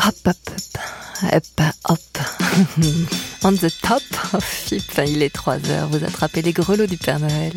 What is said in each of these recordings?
Hop, hop, hop, hop, on the top of FIP, il est 3h, vous attrapez les grelots du Père Noël.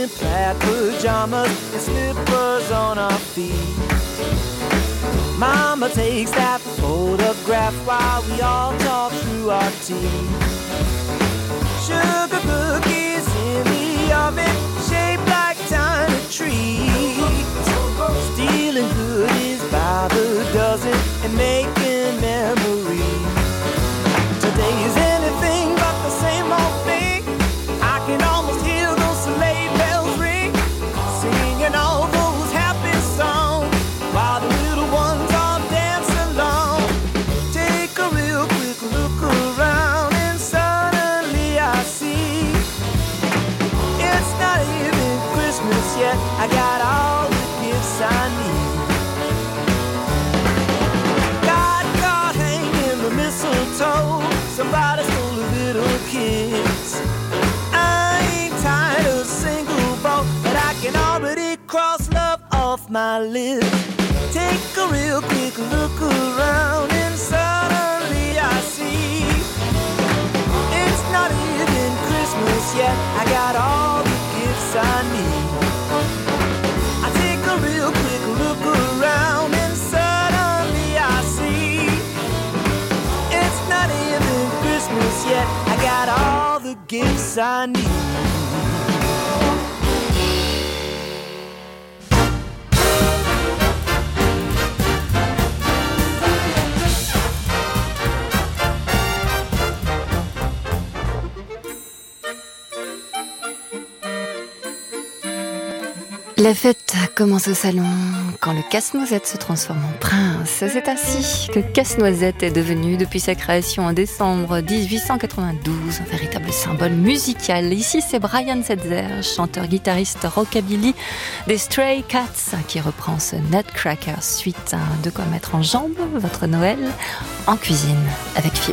plaid pajamas and slippers on our feet. Mama takes that photograph while we all talk through our tea. Sugar cookies in the oven, shaped like tiny trees. Stealing goodies by the dozen and making memories. Today is anything but the same old thing. I can almost hear those sleigh bells ring, singing all those happy songs while the little ones all dance along. Take a real quick look around and suddenly I see it's not even Christmas yet. I got all the gifts I need. Got caught hanging the mistletoe. Somebody stole a little kiss. I ain't tired of single boat, but I can already cross love off my list. Take a real quick look around and suddenly I see it's not even Christmas yet. I got all the gifts I need. I take a real quick look around and suddenly I see it's not even Christmas yet. I got all the gifts I need. La fête commence au salon quand le casse-noisette se transforme en prince. C'est ainsi que Casse-Noisette est devenu, depuis sa création en décembre 1892, un véritable symbole musical. Ici, c'est Brian Setzer, chanteur-guitariste rockabilly des Stray Cats, qui reprend ce Nutcracker Suite. De quoi mettre en jambe votre Noël en cuisine avec Fibre.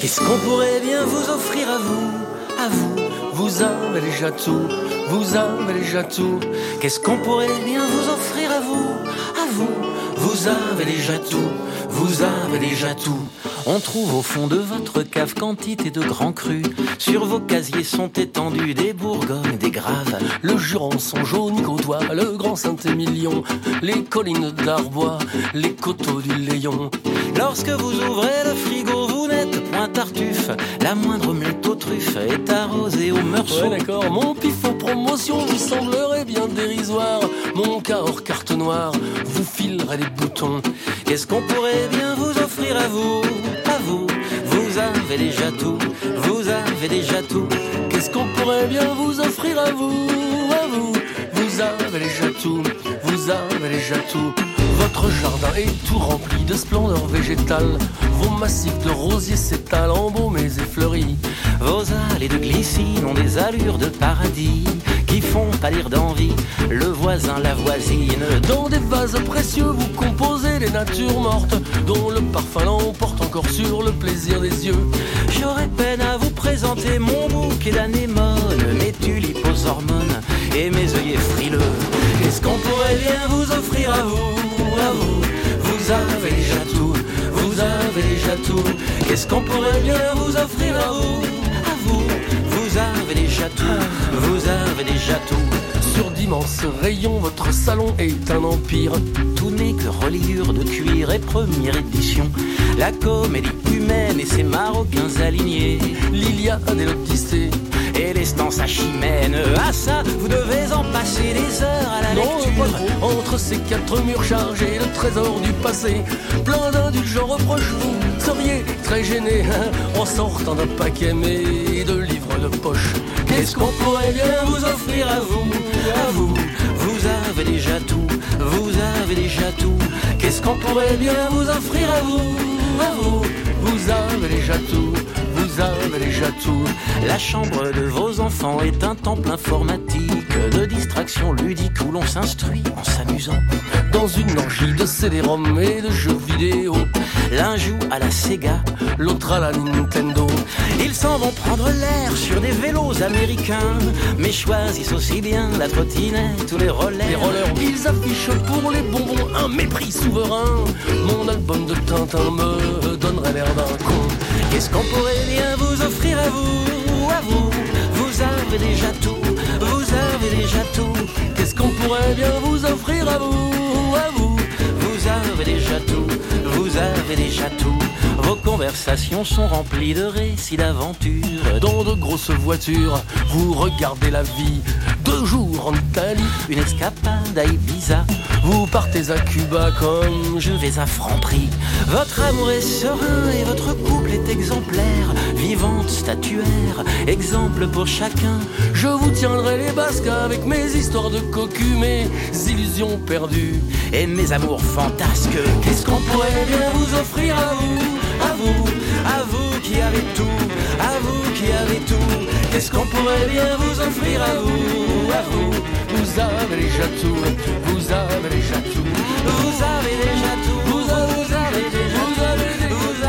Qu'est-ce qu'on pourrait bien vous offrir à vous? À vous, vous avez déjà tout, vous avez déjà tout. Qu'est-ce qu'on pourrait bien vous offrir à vous? À vous, vous avez déjà tout, vous avez déjà tout. On trouve au fond de votre cave quantité de grands crus. Sur vos casiers sont étendus des Bourgognes, des Graves, le Jurançon, jaune côtoie, le Grand Saint-Émilion, les collines d'Arbois, les coteaux du Léon. Lorsque vous ouvrez le frigo, vous n'êtes point tartuffe. La moindre mute aux truffes est arrosée au meursault. Ouais, d'accord, mon pif aux promotions vous semblerait bien dérisoire. Mon cas hors carte noire vous filerait les boutons. Qu'est-ce qu'on pourrait bien vous offrir à vous? À vous, vous avez déjà tout, vous avez déjà tout. Qu'est-ce qu'on pourrait bien vous offrir à vous? À vous, vous avez déjà tout, vous avez déjà tout. Votre jardin est tout rempli de splendeur végétale. Vos massifs de rosiers s'étalent embaumés et fleuris. Vos allées de glycine ont des allures de paradis qui font pâlir d'envie le voisin, la voisine. Dans des vases précieux vous composez les natures mortes dont le parfum l'emporte encore sur le plaisir des yeux. J'aurais peine à vous présenter mon bouquet d'anémones, mes tulipes aux hormones et mes œillets frileux. Qu'est-ce qu'on pourrait bien vous offrir à vous? À vous, vous avez déjà tout, vous avez déjà tout. Qu'est-ce qu'on pourrait bien vous offrir à vous? À vous, vous avez déjà tout, vous avez déjà tout. Sur d'immenses rayons, votre salon est un empire. Tout n'est que reliure de cuir et première édition. La comédie humaine et ses marocains alignés, l'Iliade et l'Odyssée et les stances à Chimène. Ah ça, vous devez en passer des heures à la lecture. Entre ces quatre murs chargés de trésors du passé, plein d'indulgents reproches, vous seriez très gêné en sortant d'un paquet mais de livres de poche. Qu'est-ce qu'on pourrait bien vous offrir à vous? À vous, vous avez déjà tout, vous avez déjà tout. Qu'est-ce qu'on pourrait bien vous offrir à vous? À vous, vous avez déjà tout, vous avez déjà tout. La chambre de vos enfants est un temple informatique de distraction ludique où l'on s'instruit en s'amusant dans une orgie de CD-ROM et de jeux vidéo. L'un joue à la Sega, l'autre à la Nintendo. Ils s'en vont prendre l'air sur des vélos américains, mais choisissent aussi bien la trottinette ou les rollers. Ils affichent pour les bonbons un mépris souverain. Mon album de Tintin me donnerait l'air d'un con. Qu'est-ce qu'on pourrait bien vous offrir à vous? À vous, vous avez déjà tout, vous avez déjà tout. Qu'est-ce qu'on pourrait bien vous offrir à vous? À vous, vous avez déjà tout, vous avez déjà tout. Vos conversations sont remplies de récits d'aventures. Dans de grosses voitures, vous regardez la vie. 2 jours en Italie, une escapade à Ibiza. Vous partez à Cuba comme je vais à Franprix. Votre amour est serein et votre couple est exemplaire. Vivante statuaire, exemple pour chacun. Je vous tiendrai les basques avec mes histoires de cocu, mes illusions perdues et mes amours fantasques. Qu'est-ce qu'on pourrait bien vous offrir à vous? À vous, à vous qui avez tout, à vous qui avez tout. Qu'est-ce qu'on pourrait bien vous offrir à vous? À vous, vous avez déjà tout, vous avez déjà tout, vous avez déjà tout, vous avez déjà tout, vous avez déjà tout, vous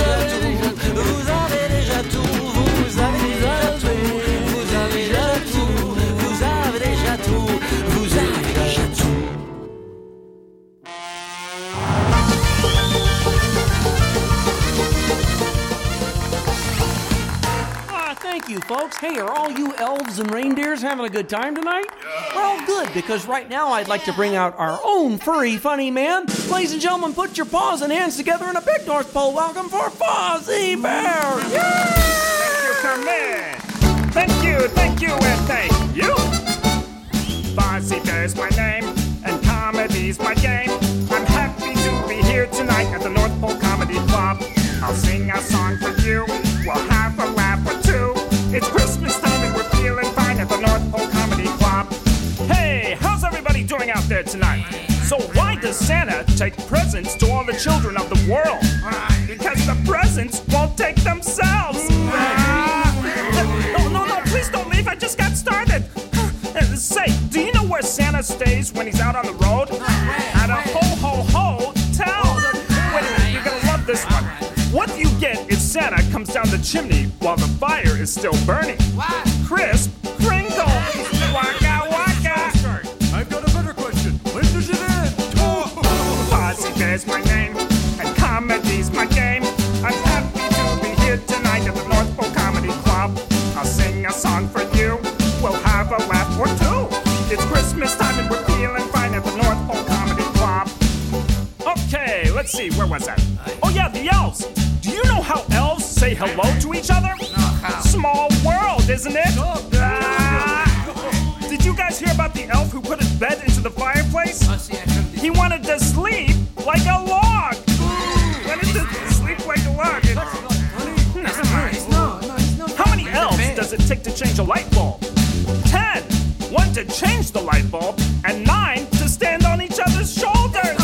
avez déjà tout, vous avez déjà tout, vous avez déjà tout, vous avez déjà tout, vous avez déjà tout. Thank you, folks. Hey, are all you elves and reindeers having a good time tonight? Well, good, because right now I'd like to bring out our own furry funny man. Ladies and gentlemen, put your paws and hands together in a big North Pole welcome for Fozzie Bear. Yeah! Thank you, and thank you. Fozzie Bear's my name, and comedy's my game. I'm happy to be here tonight at the North Pole Comedy Club. I'll sing a song for you, we'll have a laugh or two. It's Christmas time and we're feeling fine at the North Pole Comedy Club. Hey, how's everybody doing out there tonight? So why does Santa take presents to all the children of the world? Because the presents won't take themselves. No, please don't leave, I just got started. Say, do you know where Santa stays when he's out on the road? At a ho-ho-ho-tel. Wait a minute, you're gonna love this one. What you get if Santa comes down the chimney while the fire is still burning? What? Crisp crinkle. Waka waka. I've got a better question. When does it end? Fozzie Bear's my name, and comedy's my game. I'm happy to be here tonight at the North Pole Comedy Club. I'll sing a song for you. We'll have a laugh or two. It's Christmas time and we're feeling fine at the North Pole Comedy Club. Okay, let's see, where was that? Oh yeah, the elves. Do you know how elves say hello to each other? Small world, isn't it? Did you guys hear about the elf who put his bed into the fireplace? He wanted to sleep like a log. Wanted to sleep like a log. How many elves does it take to change a light bulb? 10. 1 to change the light bulb, and 9 to stand on each other's shoulders.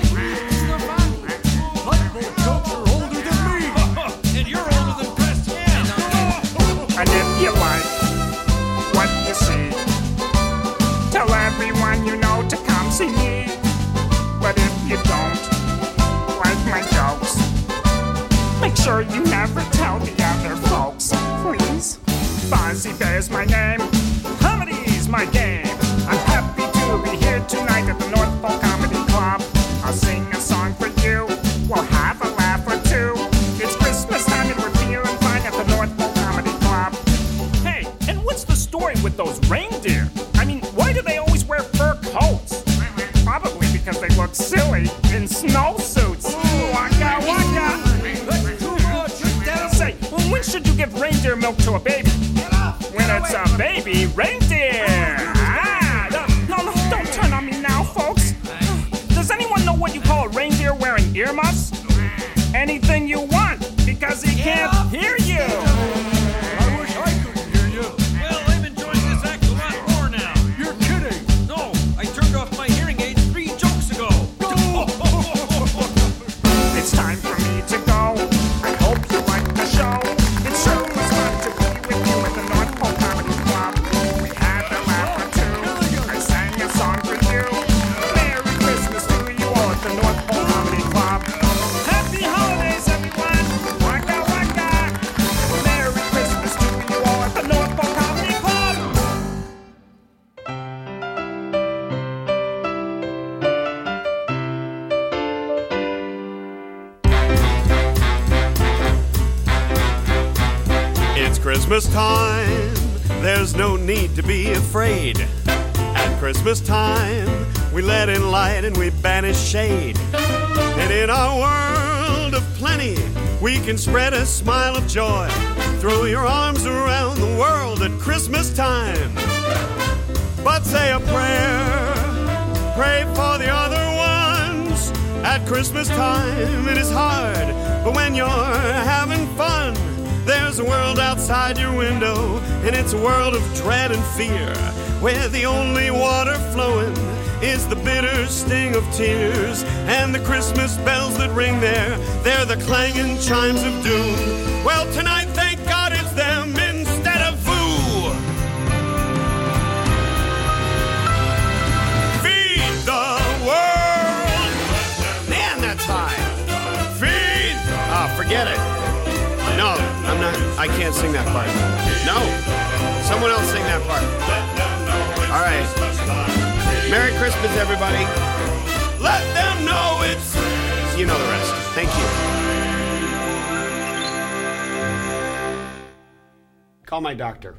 And if you like what you see, tell everyone you know to come see me. But if you don't like my jokes, make sure you never tell the other folks, please. Fozzie Bear's my name, comedy's my game. I'm happy to be here tonight at the North Pole Comedy Club. I'll sing a song for you, we'll have a laugh or two. It's Christmas time and we're feeling fine at the North Pole Comedy Club. Hey, and what's the story with those reindeer? I mean, why do they always wear fur coats? Probably because they look silly in snowsuits. Waka waka. Say, when should you give reindeer milk to a baby? When it's a baby reindeer. No, don't turn on me now, folks. Does anyone know what you call a reindeer wearing earmuffs? Anything you want, because he can't hear you. I wish I could hear you. Well, I'm enjoying this act a lot more now. You're kidding. No, I turned off my hearing aid 3 jokes ago. It's time for me to go. I hope you like the show. It sure was fun to be with you at the North Pole Comedy Club. We had a laugh or two. I sang a song for you. Merry Christmas to you all at the North Pole Comedy Club. Happy holidays, everyone. Waka waka. Merry Christmas to you all at the North Pole Comedy Club. It's Christmas time, there's no need to be afraid. At Christmas time, we let in light and we banish shade. And in our world of plenty, we can spread a smile of joy. Throw your arms around the world at Christmas time. But say a prayer, pray for the other ones. At Christmas time, it is hard, but when you're having fun, there's a world outside your window, and it's a world of dread and fear, where the only water flowing is the bitter sting of tears. And the Christmas bells that ring there, they're the clanging chimes of doom. Well, tonight, thank God it's them instead of foo. Feed the world. Man, that's high. Feed. Forget it. No, I'm not. I can't sing that part. No. Someone else sing that part. All right. Merry Christmas, everybody. Let them know it's... You know the rest. Thank you. Call my doctor.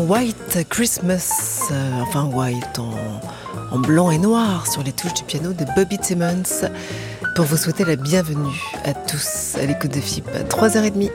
White Christmas, enfin White en blanc et noir sur les touches du piano de Bobby Timmons pour vous souhaiter la bienvenue à tous à l'écoute de FIP à 3h30.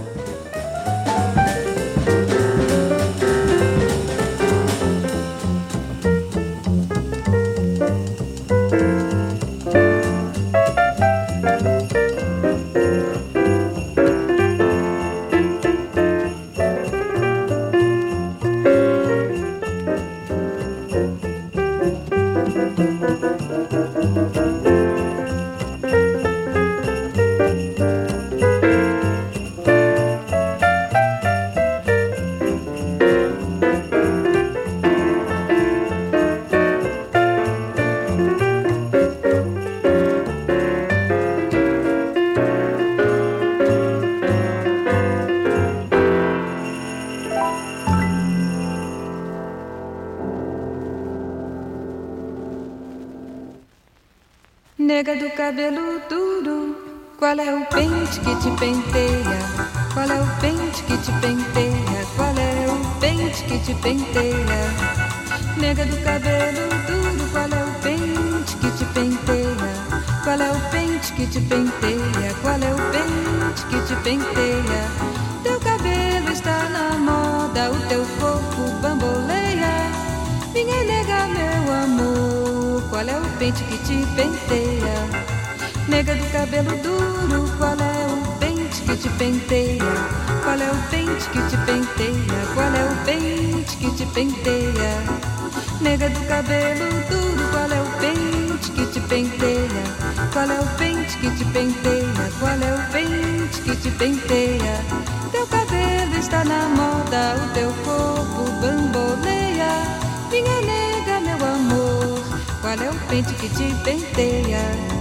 Nega do cabelo duro, qual é o pente que te penteia? Qual é o pente que te penteia? Qual é o pente que te penteia? Nega do cabelo duro, qual é o pente que te penteia? Qual é o pente que te penteia? Qual é o pente que te penteia? Teu cabelo está na moda, o teu corpo bamboleia. Minha nega, meu amor, qual é o pente que te penteia? Nega do cabelo duro, qual é o pente que te penteia? Qual é o pente que te penteia? Qual é o pente que te penteia? Nega do cabelo duro, qual é o pente que te penteia? Qual é o pente que te penteia? Qual é o pente que te penteia? Teu cabelo está na moda, o teu corpo bamboleia. Minha nega, meu amor, qual é o pente que te penteia?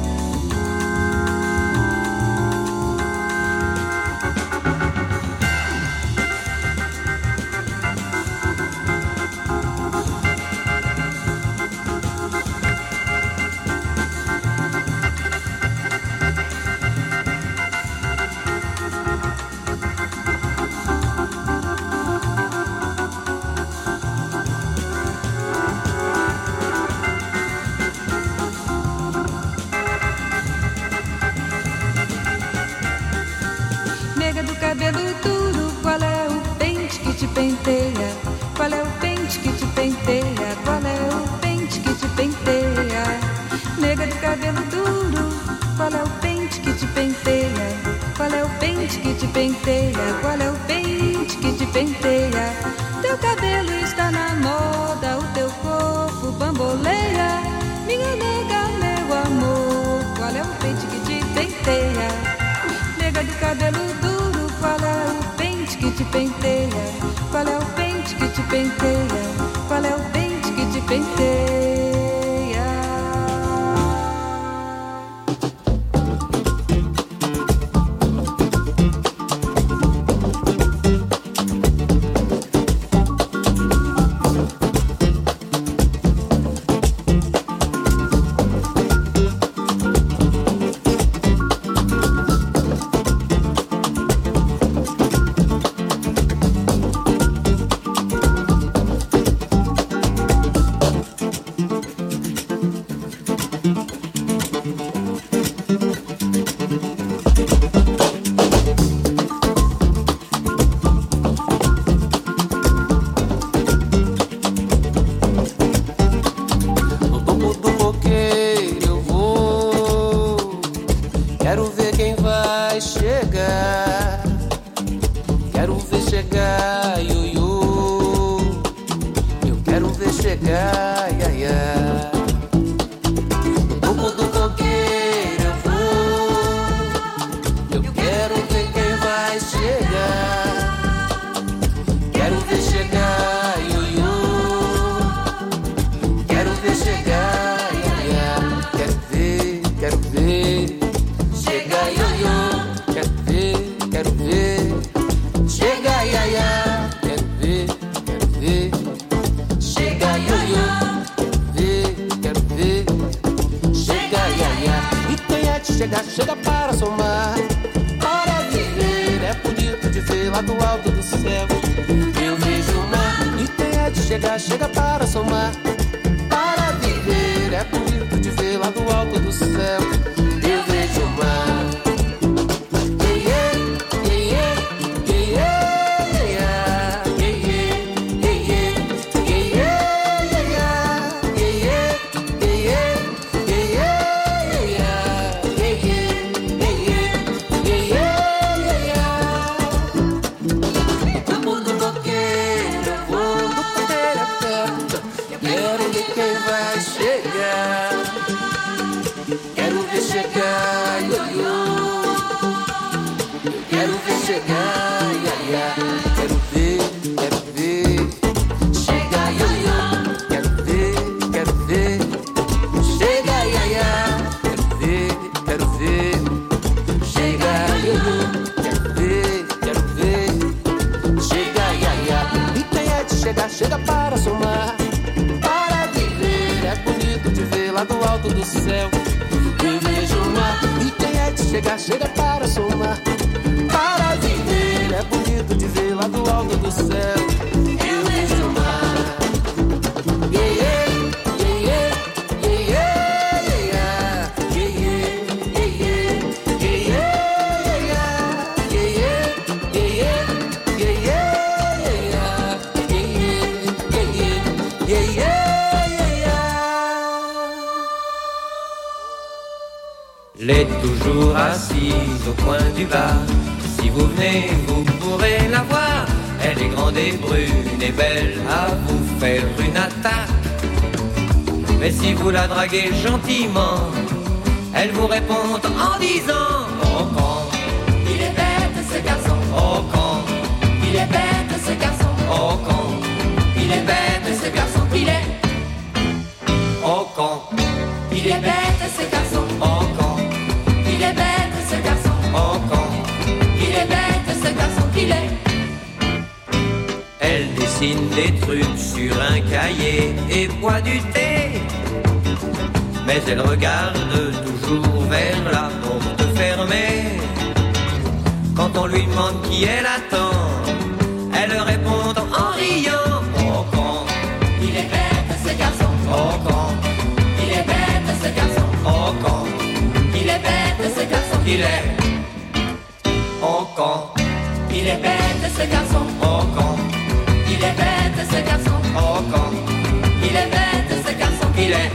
Cabelo duro, qual é o pente que te penteia? Qual é o pente que te penteia? Qual é o pente que te penteia? Nega do cabelo duro, qual é o pente que te penteia? Qual é o pente que te penteia? Qual é o pente que te penteia? Teu cabelo está na moda, o teu corpo bamboleia. Minha nega, meu amor, qual é o pente que te penteia? Nega do cabelo duro, qual é o pente que te penteia? Qual é o pente que te penteia? Qual é o pente que te penteia? Chega, ioiô, quero ver. chega, chega para somar, para viver. É bonito de ver lá do alto do céu. Eu vejo o mar. Chega para somar, para viver. É bonito de ver lá do alto do céu. Eu vejo o mar. E quem é de chegar, chega para somar, para viver. É bonito de ver lá do alto do céu. Eu vejo o mar. Elle est toujours assise au coin du bar. Si vous venez, vous pourrez la voir. Elle est grande et brune et belle à vous faire une attaque. Mais si vous la draguez gentiment, elle vous répond en disant: oh con, il est bête ce garçon. Oh con, il est bête ce garçon. Oh con, il est bête ce garçon. Il est. Oh con, il est bête ce garçon. Oh con, il est bête ce garçon. Oh con, il est bête ce garçon qu'il est. Elle dessine des trucs sur un cahier et boit du thé. Mais elle regarde toujours vers la porte fermée. Quand on lui demande qui elle attend, elle répond en riant: oh con, il est bête ce garçon. Oh con, il est bête ce garçon. Oh con, il est bête ce garçon. il est. Oh con, il est bête ce garçon. Oh con, il est bête ce garçon. Oh con, il est bête ce garçon. il est.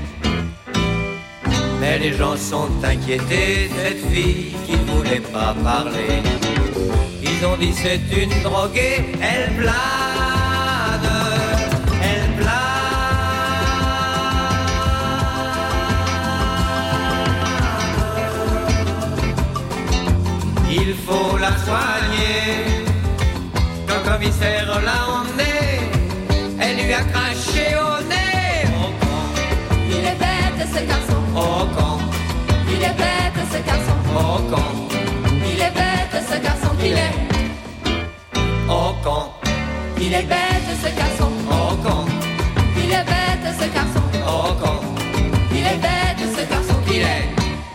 Mais les gens sont inquiétés, cette fille qui ne voulait pas parler. Ils ont dit c'est une droguée, elle plane, elle plane. Il faut la soigner. Quand le commissaire l'a emmenée, elle lui a craché au nez. Oh con, il est bête ce garçon. Oh con, il est bête ce garçon. Oh con, il est bête ce garçon qu'il est. Oh con, il est bête ce garçon. Oh con, il est bête ce garçon. Oh con, il est bête ce garçon qu'il est.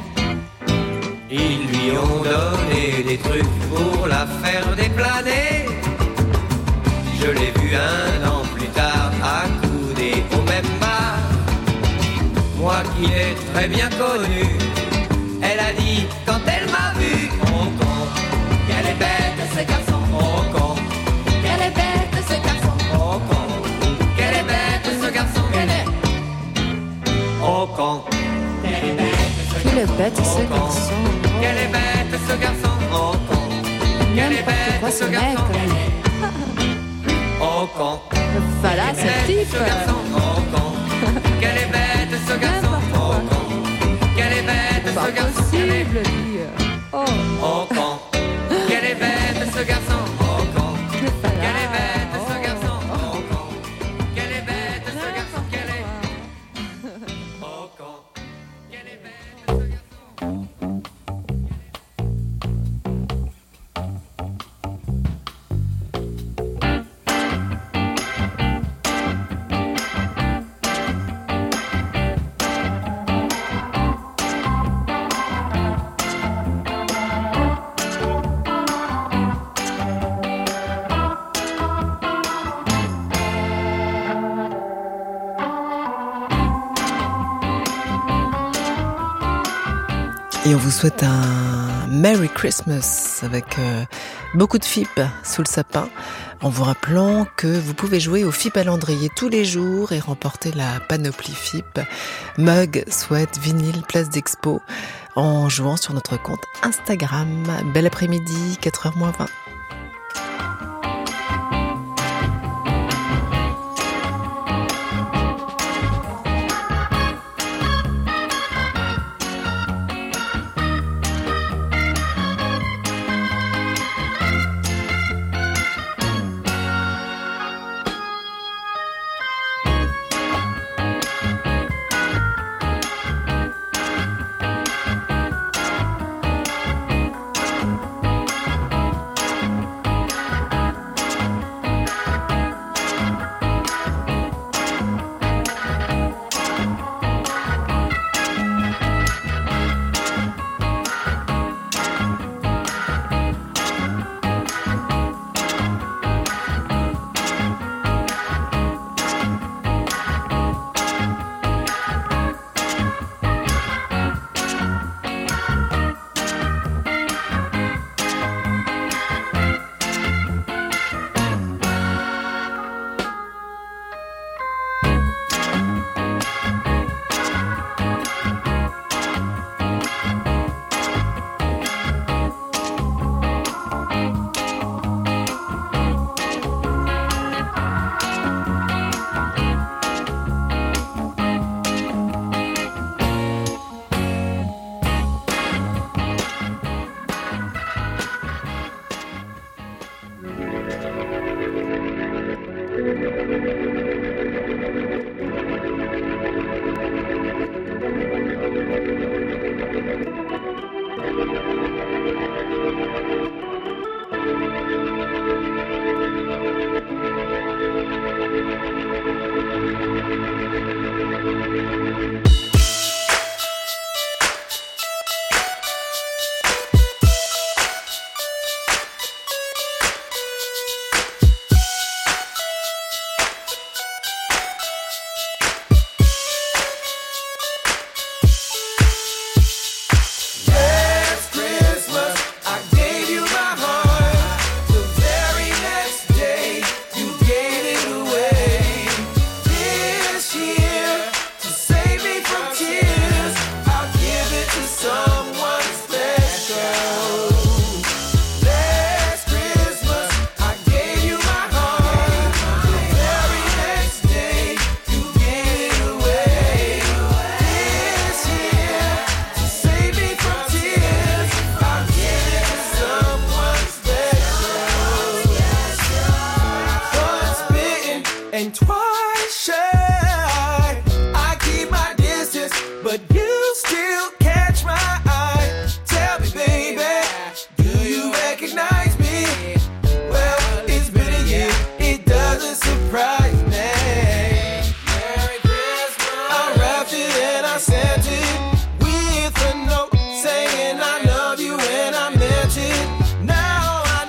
Ils lui ont donné des trucs pour la faire déplaner. Je l'ai vu un an plus tard accoudé au même bar. Moi qui l'ai très bien connu, elle a dit quand elle m'a vu: oh con, qu'elle est bête ce garçon. oh con, qu'elle est bête ce garçon. oh con, qu'elle est bête ce garçon. Qu'elle est. oh con, qu'elle est bête ce Qu'il est bête ce con, garçon. qu'elle est bête ce garçon. Oh con, qu'elle est N'importe quoi bête ce ce mec. garçon. Oh con, Voilà qu'elle ce est bête type. ce garçon. Oh con, qu'elle est bête ce garçon. Oh con, qu'elle est bête Pas ce garçon. possible, lui. Oh, Oh con, qu'elle est bête ce garçon. Oh con, qu'elle est bête ce garçon. Oh con, qu'elle est bête ce garçon. Qu'elle est. Oh con, qu'elle est bête ce garçon. Et on vous souhaite un Merry Christmas avec beaucoup de FIP sous le sapin, en vous rappelant que vous pouvez jouer au FIP à Landrier tous les jours et remporter la panoplie FIP, mug, sweat, vinyle, place d'expo, en jouant sur notre compte Instagram. Bel après-midi, 4h-20.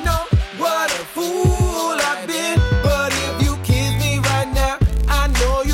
Know you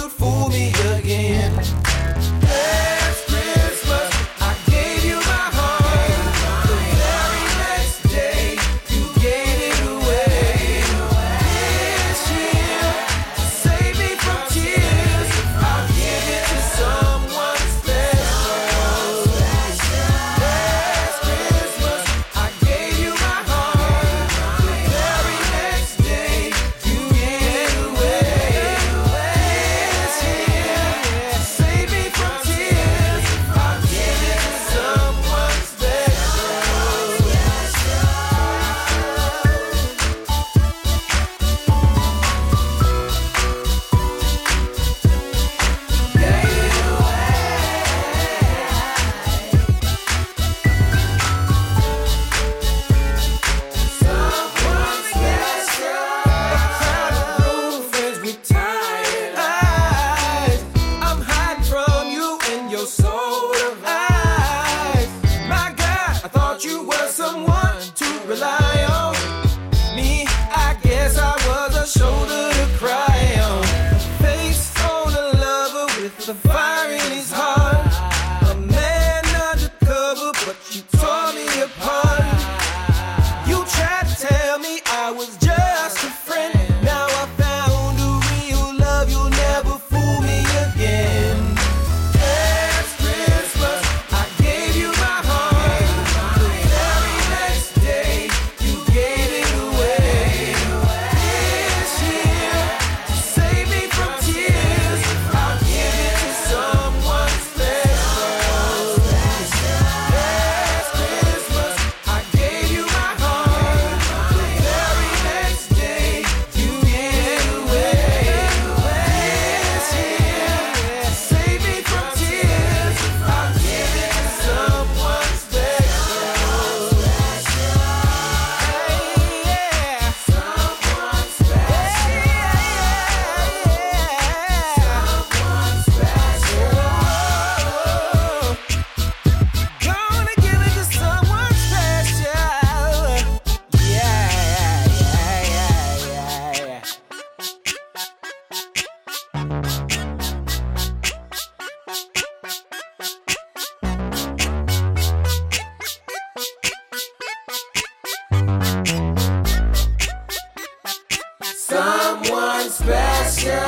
special.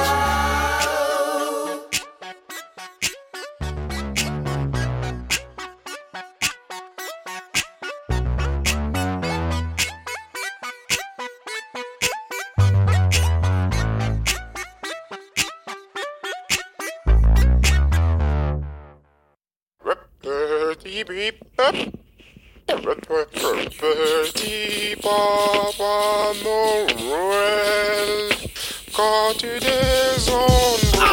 Petit Papa Noël, quand tu descends.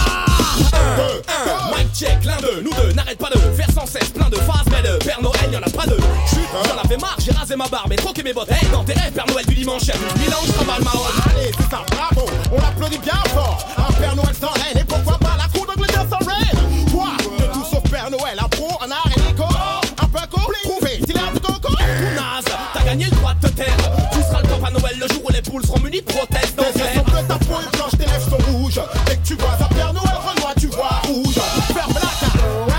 Mic check, l'un d'eux, nous deux, n'arrête pas de faire sans cesse plein de phrases, mais de Père Noël, y'en a pas deux. J'en avais marre, j'ai rasé ma barbe et troqué mes bottes. Hey, dans tes rêves, Père Noël du dimanche, y'a 12 000 ans, je travaille ma robe. Allez, c'est ça, bravo, on applaudit bien fort. Un Père Noël sans reine, et pourquoi pas la cour d'Angleterre sans reine. Toi, de tout sauf Père Noël, un pro, un art et l'éco. Un peu compliqué, prouvé, t'es l'air de coco. Naze, t'as gagné le droit de te taire. Tu seras le Papa Noël le jour où les poules seront munies de prothèses dentaires. Tes de ta peau est blanche, tes lèvres sont rouges. Dès que tu vois un Père Noël Renoir, tu vois rouge. Ferme la carte.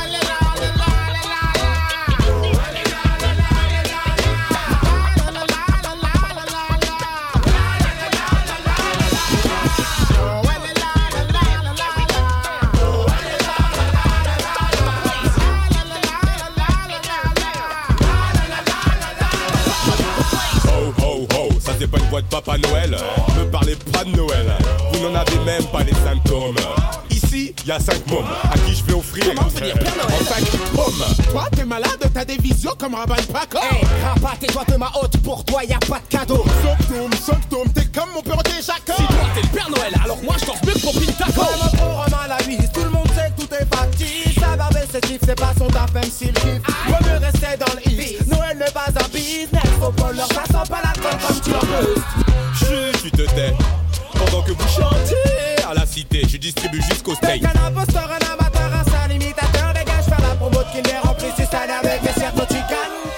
C'est pas une voix de Papa Noël, me parlez pas de Noël. Vous n'en avez même pas les symptômes. Ici, y'a 5 mômes à qui je vais offrir en 5 mômes. Toi, t'es malade, t'as des visions comme Raban Paco. Hey, rabat, tes doigts de ma haute, pour toi y'a pas de cadeau. Sanctum, t'es comme mon perroquet Jacob. Si toi t'es le Père Noël, alors moi je danse mieux que pour Pintaco. Comme un programme à la vis, tout le monde sait que tout est factice. Sa barbe et ses chiffres, c'est pas son taf, même s'il kiffe. Vaut mieux rester dans le east. Noël n'est pas un business. Faut pas leur ça sent pas l'alcool comme tu leur veux. Chut, tu te tais. Pendant que vous chantez à la cité, je distribue jusqu'au steak. T'es qu'un imposteur, un amateur, un sale imitateur. Dégage, faire la promo de Kinder en plus du stade avec des cercles chicanes.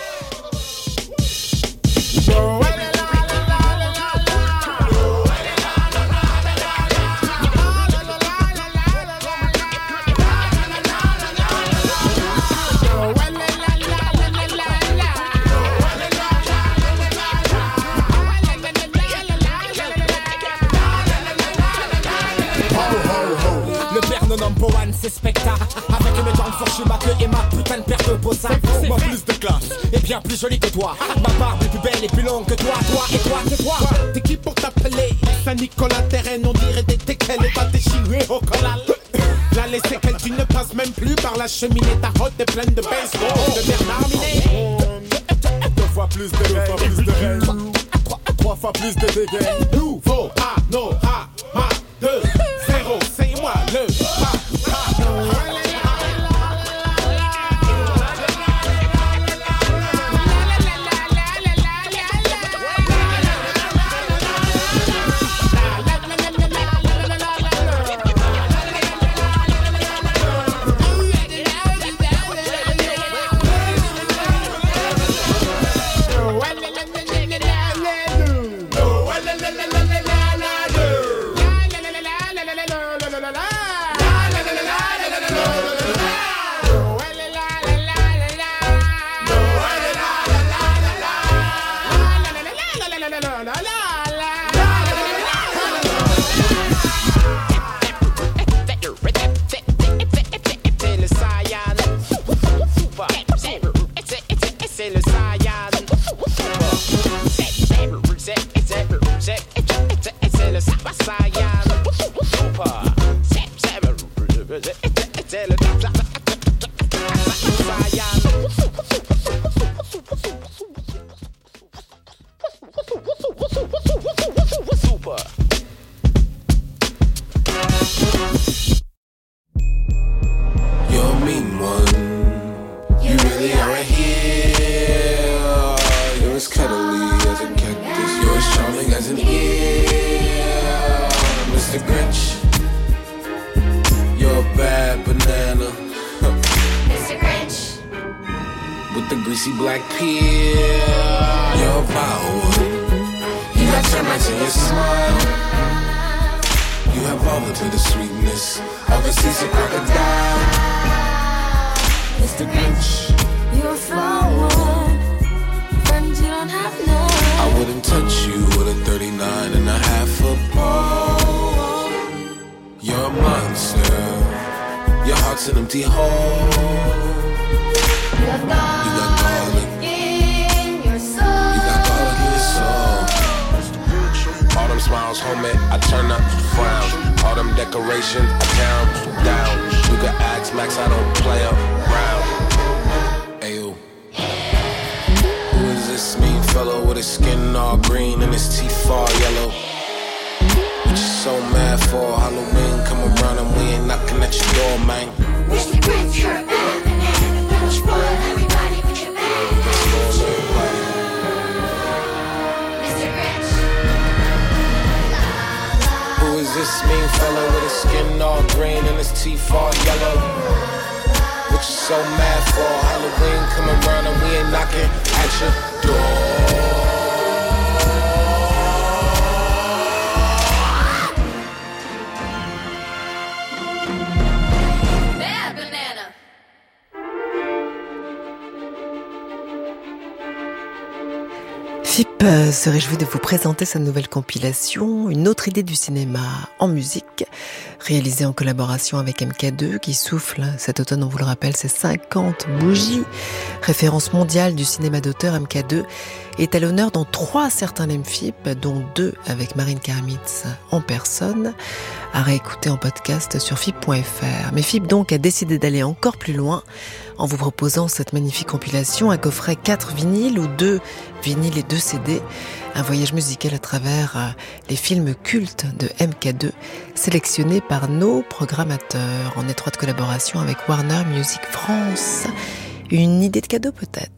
Number one, c'est Specta. Avec mes jambes fourchues, ma queue et ma putain de paire de bossa. Moi plus de classe et bien plus jolie que toi. Ma barbe est plus belle et plus longue que toi. Toi et toi, c'est toi. T'es qui pour t'appeler Saint-Nicolas Terraine? On dirait des teckels et pas déchirés au collal. La laissée qu'elle tu ne passes même plus par la cheminée. Ta route est pleine de baseball, de Bernard Minet. 2 fois plus de rêves, 3 fois plus de dégâts. Nouveau panorama 2-0, c'est moi le I wouldn't touch you with a 39 and a half foot pole. It's an empty hole. You got garlic in your soul. You got garlic in your soul. All them smiles, homie, I turn up, frown. All them decorations, I tear them down. You can ask Max, I don't play around. Ayo. Who is this mean fellow with his skin all green and his teeth all yellow? What you so mad for? Halloween come around and we ain't knocking at your door, man. Mr. Grinch, you're a bad banana. Gonna spoil everybody with your bad. Mr. Grinch. Who is this mean fellow with his skin all green and his teeth all yellow? What you so mad for? Halloween come around and we ain't knocking at your door. Bad banana. FIP se réjouit de vous présenter sa nouvelle compilation, une autre idée du cinéma en musique, réalisée en collaboration avec MK2 qui souffle cet automne, on vous le rappelle, ses 50 bougies. Référence mondiale du cinéma d'auteur, MK2 est à l'honneur dans 3 certains FIP, dont 2 avec Marine Karamitz en personne, à réécouter en podcast sur FIP.fr. Mais FIP donc a décidé d'aller encore plus loin en vous proposant cette magnifique compilation, un coffret 4 vinyles ou 2 vinyles et 2 CD, un voyage musical à travers les films cultes de MK2, sélectionnés par nos programmateurs en étroite collaboration avec Warner Music France. Une idée de cadeau peut-être ?